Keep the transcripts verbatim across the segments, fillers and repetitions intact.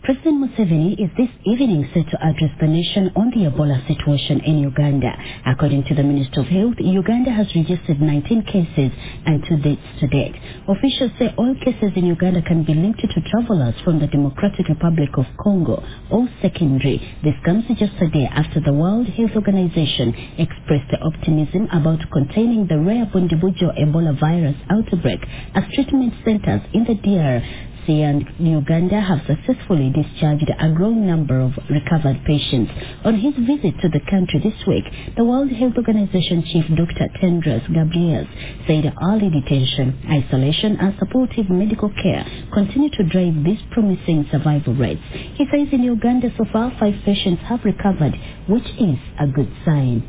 President Museveni is this evening set to address the nation on the Ebola situation in Uganda. According to the Minister of Health, Uganda has registered nineteen cases and two deaths to date. Officials say all cases in Uganda can be linked to travelers from the Democratic Republic of Congo, all secondary. This comes just a day after the World Health Organization expressed optimism about containing the rare Bundibujo Ebola virus outbreak as treatment centers in the D R C and Uganda have successfully discharged a growing number of recovered patients. On his visit to the country this week, the World Health Organization Chief Doctor Tedros Ghebreyesus said early detection, isolation and supportive medical care continue to drive these promising survival rates. He says in Uganda so far five patients have recovered, which is a good sign.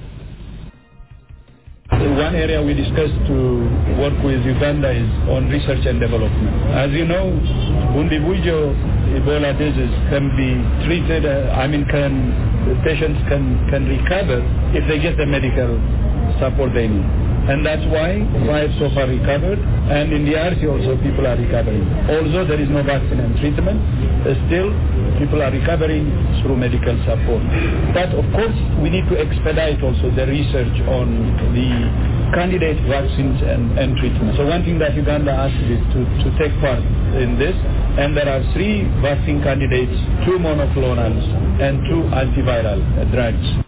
One area we discussed to work with Uganda is on research and development. As you know, Bundibujo Ebola disease can be treated, uh, I mean, can patients can, can recover if they get the medical support they need. And that's why five so far recovered, and in the R C also people are recovering. Although there is no vaccine and treatment, uh, still people are recovering through medical support. But of course, we need to expedite also the research on the candidate vaccines and, and treatment. So one thing that Uganda asked is to, to take part in this, and there are three vaccine candidates, two monoclonals and two antiviral uh, drugs.